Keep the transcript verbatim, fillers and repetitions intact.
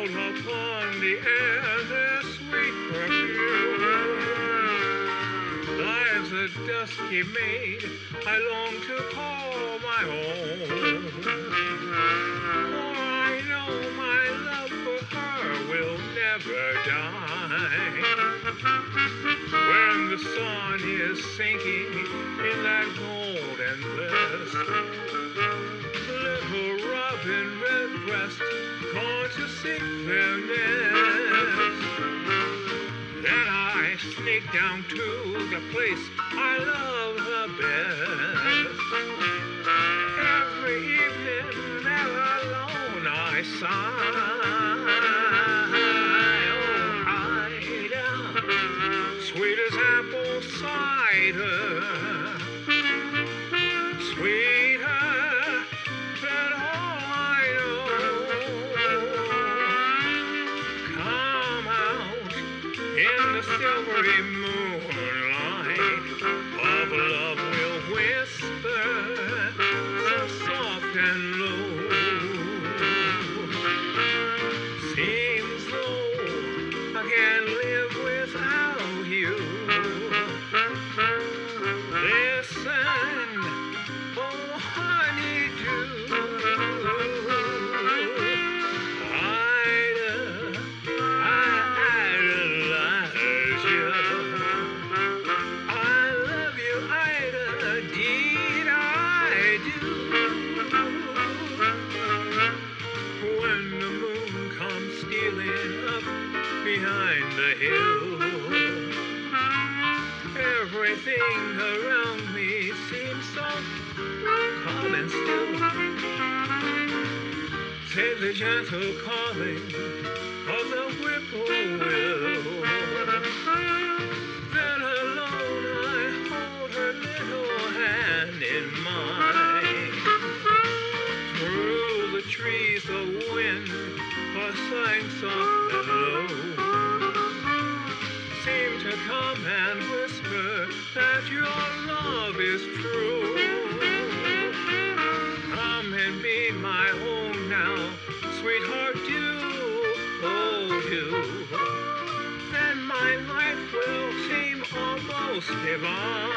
Out upon the air their sweet perfume lies a dusky maid I long to call my own. For I know my love for her will never die. When the sun is sinking in that golden bliss, little robin redbreast gone to seek their nest. Then I sneak down to the place I love the best. Every evening there alone I sigh. Oh, Ida, sweet as apple cider, sweeter than all I know. Come out in the silvery moonlight of love will whisper so soft and low. Seems though I can't live without you. Listen, oh honeydew, Ida, I idolize you. I love you, Ida, indeed I do. When the moon comes stealing up behind the hill, everything around me seems so calm and still. Say the gentle calling of the whippoorwill. Then alone I hold her little hand in mine. Through the trees the wind was sighing soft and low, seemed to come and whisper that your love is true. Come and be my own now, sweetheart, do, oh do. Then my life will seem almost divine.